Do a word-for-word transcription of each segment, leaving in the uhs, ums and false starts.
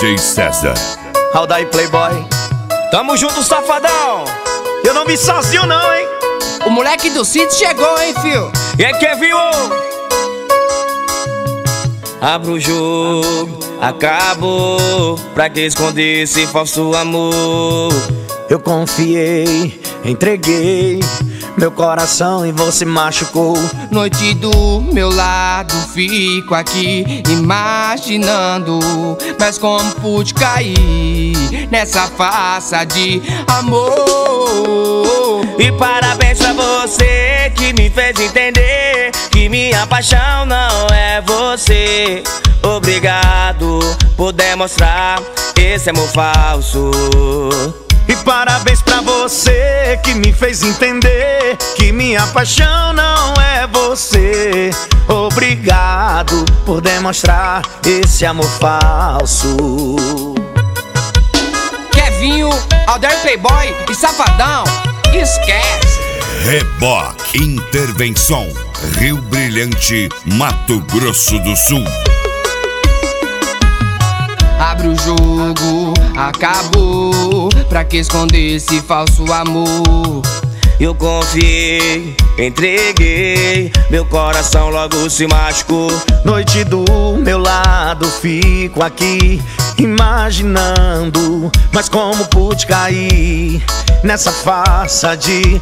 D J César. Aldair Playboy. Tamo junto, safadão. Eu não vi sozinho não, hein? O moleque do sítio chegou, hein, fio? E é que viu? Abra o jogo, acabou. Pra que esconder esse falso amor? Eu confiei, entreguei meu coração e você machucou. Noite do meu lado, fico aqui imaginando, mas como pude cair nessa farsa de amor. E parabéns pra você que me fez entender que minha paixão não é você. Obrigado por demonstrar esse amor falso. E parabéns pra você que me fez entender que minha paixão não é você. Obrigado por demonstrar esse amor falso. Kevinho, Aldair Playboy e Safadão, esquece. Reboque Intervenção, Rio Brilhante, Mato Grosso do Sul. Abre o jogo, acabou. Pra que esconder esse falso amor? Eu confiei, entreguei, meu coração logo se machucou. Noite do meu lado, fico aqui imaginando, mas como pude cair nessa farsa de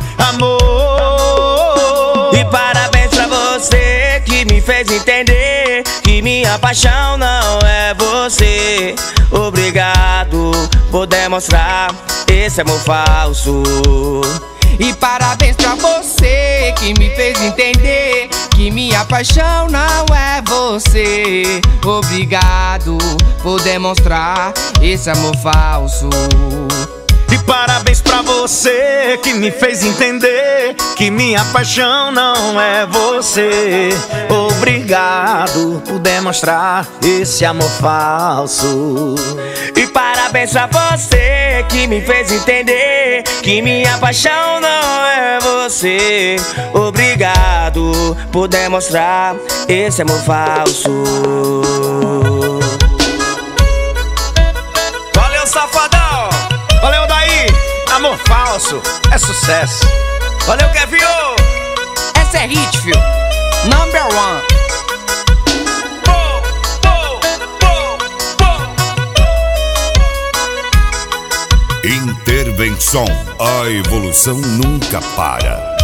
amor. E parabéns pra você que me fez entender que minha paixão não é você. Obrigado por demonstrar esse amor falso. E parabéns pra você que me fez entender que minha paixão não é você. Obrigado por demonstrar esse amor falso. E parabéns pra você que me fez entender que minha paixão não é você. Obrigado por demonstrar esse amor falso. E parabéns pra você que me fez entender que minha paixão não é você. Obrigado por demonstrar esse amor falso. Valeu, safadão! Valeu, Aldair! Amor falso é sucesso. Valeu, Kevinho! Essa é hit, fio. Number one. Intervenção, a evolução nunca para.